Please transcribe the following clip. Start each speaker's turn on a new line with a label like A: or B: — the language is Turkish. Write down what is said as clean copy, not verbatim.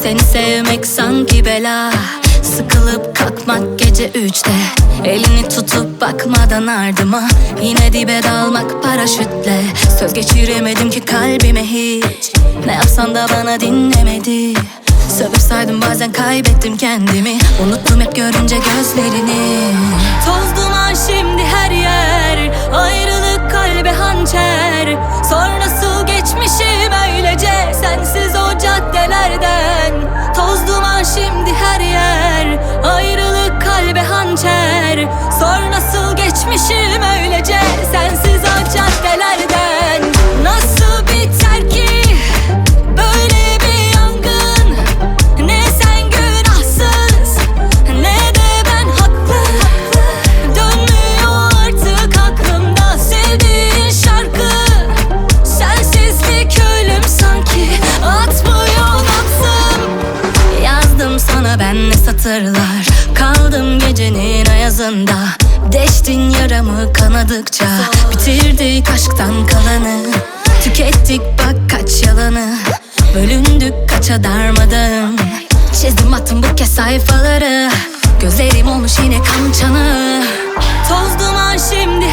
A: Seni sevmek sanki bela, sıkılıp kalkmak gece 3'te, elini tutup bakmadan ardıma, yine dibe dalmak paraşütle. Söz geçiremedim ki kalbime hiç, ne yapsan da bana dinlemedi. Sövüp saydım bazen kaybettim kendimi, unuttum hep görünce gözlerini. Toz duman şimdi her yer, ayrılık kalbe hançer. Sonrası geçmişim öylece sensiz o caddelerden. Toz duman şimdi her yer, ayrılık kalbe hançer. Sonrası geçmişim öylece sensiz o caddelerden. Nasıl biter ki böyle bir yangın? Ne sen günahsız ne de ben haklı. Dönmüyor artık aklımda sevdiğin şarkı. Sensizlik ölüm sanki, atmıyor nabzım. Yazdım sana ben ne satırlar, kaldım gecenin ayazında. Deştin yaramı kanadıkça, bitirdik aşktan kalanı. Tükettik bak kaç yalanı, bölündük kaça darmadım. Çizdim attım bu kez sayfaları, gözlerim olmuş yine kan çanı. Toz duman şimdi